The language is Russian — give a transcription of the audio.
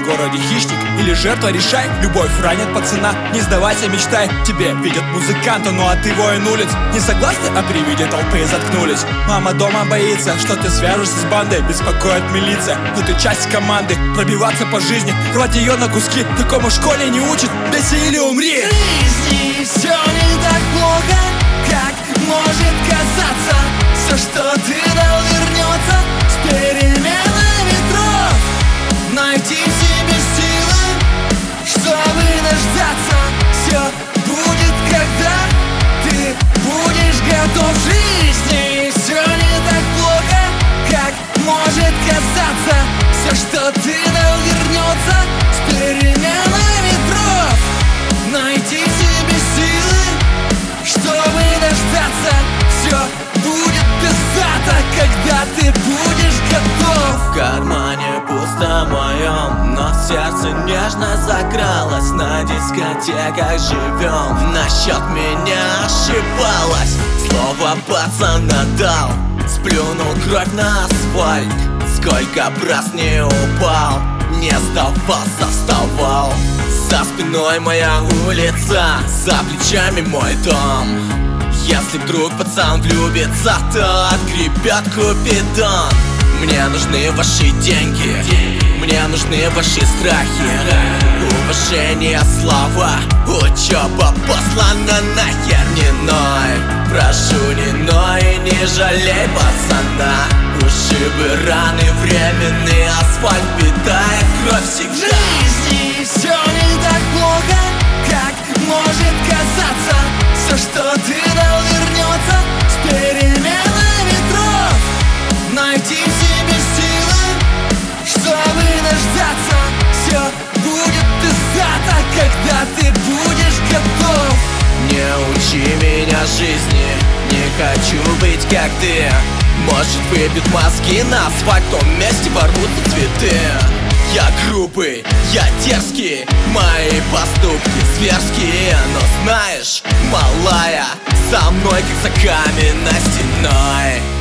городе хищник или жертва, решай. Любовь ранит пацана, не сдавайся, мечтай. Тебе видят музыканта, ну а ты воин улиц. Не согласны, а при виде толпы заткнулись. Мама дома боится, что ты свяжешься с бандой. Беспокоит милиция, но ты часть команды. Пробиваться по жизни, рвать ее на куски. Такому в школе не учат, бейся или умри. В жизни все не так плохо, как может казаться. Все, что ты дал, вернется с переменой ветров. Найти в себе силы, чтобы дождаться. Все будет, когда ты будешь готов. В жизни все не так плохо, как может казаться. Все, что ты дал, вернется с переменой ветров. Найти в себе силы, чтобы дождаться. Все будет пиздато, когда ты будешь готов. В кармане пусто моем, но сердце нежно закралось. На дискотеках живем, насчет меня ошибалась. Слово пацана дал, сплюнул кровь на асфальт. Сколько раз не упал, не сдавался, вставал. За спиной моя улица, за плечами мой дом. Если вдруг пацан влюбится, то отгребет купидон. Мне нужны ваши деньги, мне нужны ваши страхи. Уважение, слава, учеба послана нахер. Не ной, прошу, не ной, не жалей пацана. Ушибы, раны временные, асфальт питает кровь всегда. В жизни все не так плохо, как может казаться. Все, что ты дал, вернется с переменой ветров. Найти в себе силы, чтобы дождаться. Все будет пиздато, когда ты будешь готов. Не учи меня жизни, не хочу быть как ты. Может, выбьют мозги на асфальт, в том месте ворвутся цветы. Я грубый, я дерзкий, мои поступки зверские. Но знаешь, малая, со мной как за каменной стеной.